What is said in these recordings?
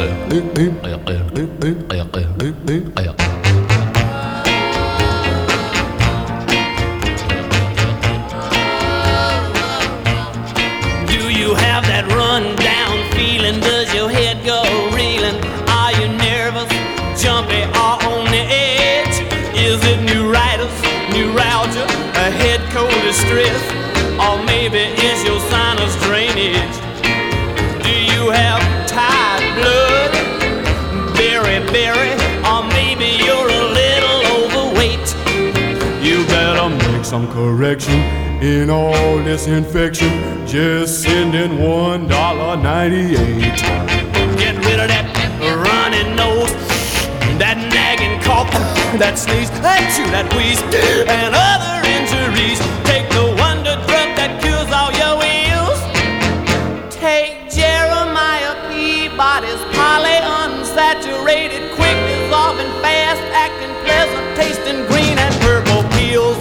Do you have that run down feeling? Does your head go reeling? Are you nervous, jumpy, or on the edge? Is it neuritis, neuralgia, a head cold distress, or maybe it's your sinus drainage? Do you have tired blood, berry, or maybe you're a little overweight? You better make some correction in all this infection. Just send in $1.98. Get rid of that running nose, that nagging cough, that sneeze, that chew, that wheeze, and other injuries. Take the wonder drug that cures all your ills. Take Jeremiah Peabody's polyunsaturated, quick dissolving, fast acting, pleasant tasting green and purple pills.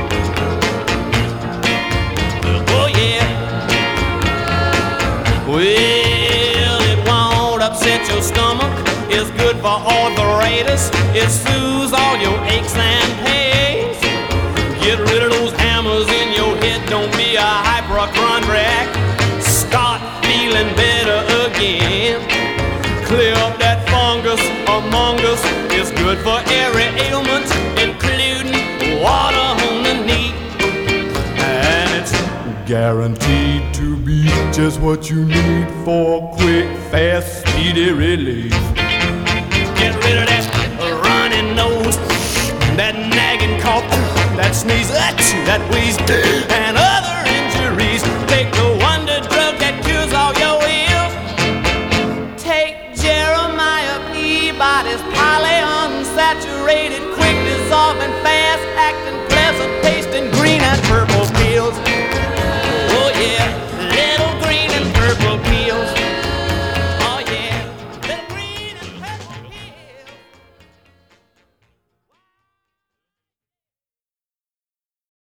Oh yeah. Well, it won't upset your stomach. It's good for arthritis. It soothes all your aches and pains. Get rid of those hammers in your head. Don't be a hypochondriac. Start feeling better again. Clear up that fungus among us. It's good for every ailment, including water on the knee. And it's Guaranteed to be just what you need for quick, fast, speedy relief. get rid of that running nose, that nagging cough, that sneeze, that wheeze, and other injuries. Take the wonder drug that cures all your ills. Take Jeremiah Peabody's polyunsaturated, quick dissolving, fast acting